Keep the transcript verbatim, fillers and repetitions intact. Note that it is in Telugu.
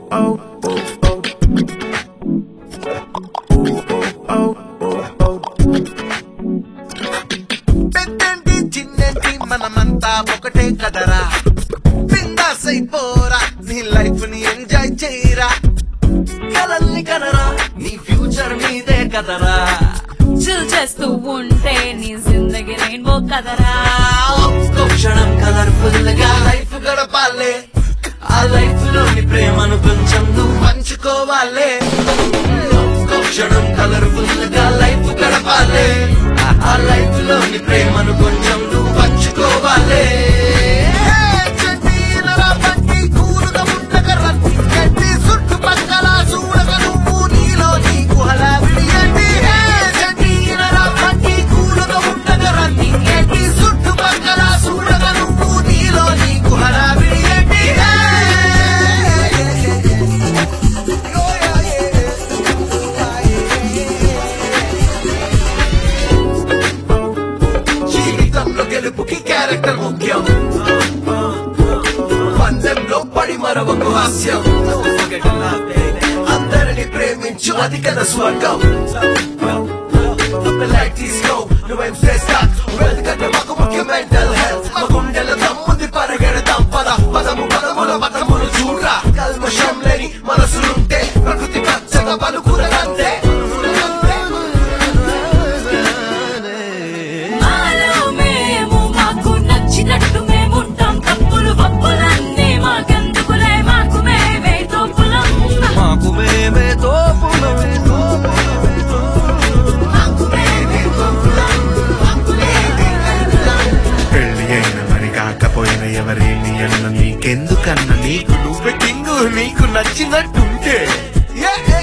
పెద్దంటి చిన్నంటి మనమంతా ఒకటే కదరా, బిందాస్ అయిపోరా, నీ లైఫ్ ని ఎంజాయ్ చేయరా, కలల్ని కనరా, నీ ఫ్యూచర్ మీదే కదరా, చిల్ చేస్తూ ఉంటే నీ జిందగీ రెయిన్బో కదరా. ఒక్కో క్షణం కలర్ఫుల్ గా లైఫ్ గడపాలే, ఆ లైఫ్ లోని ప్రేమను కొంచెం నువ్వు పంచుకోవాలే. ఒక్కో క్షణం కలర్ఫుల్ గా లైఫ్ గడపాలే, ఆ లైఫ్ లోని ప్రేమను కొంచెం నువ్వు పంచుకోవాలే. చుట్టుపక్కల చూడగ నువ్వు నీలో నీకు హడావిడి ఏంటి, చుట్టుపక్కల చూడగ నువ్వు నీలో నీకు హడావిడి ఏంటి. జీవితంలో గెలుపుకి క్యారెక్టర్ ముఖ్యం, పందెంలో పడి మరొక హాస్యం, అందరిని ప్రేమించు అది కదా స్వర్గం. నువ్వేం చేస్తా వెల్కట్ మాకు ముఖ్య మెంటల్ హెల్త్, మా గుండెల దమ్ముంది పరిగెడతాం పద, పదము పదముల పదములు చూడరా, కల్మషం లేని మనసులుంటే ప్రకృతి పచ్చగా పలుకురదంతే. మాలో మేము మాకు నచ్చినట్టు మేముంటాం, తప్పులు పప్పులన్నీ మాకెందుకులే, మాకు మేమే తోపులం, మాకు మేమే తోపులం, పెళ్లి అయిన మరి కాకపోయిన ఎవరేమి అన్న నీకెందుకన్న, నీకు నువ్వే కింగు, నీకు నచ్చినట్టుంటే.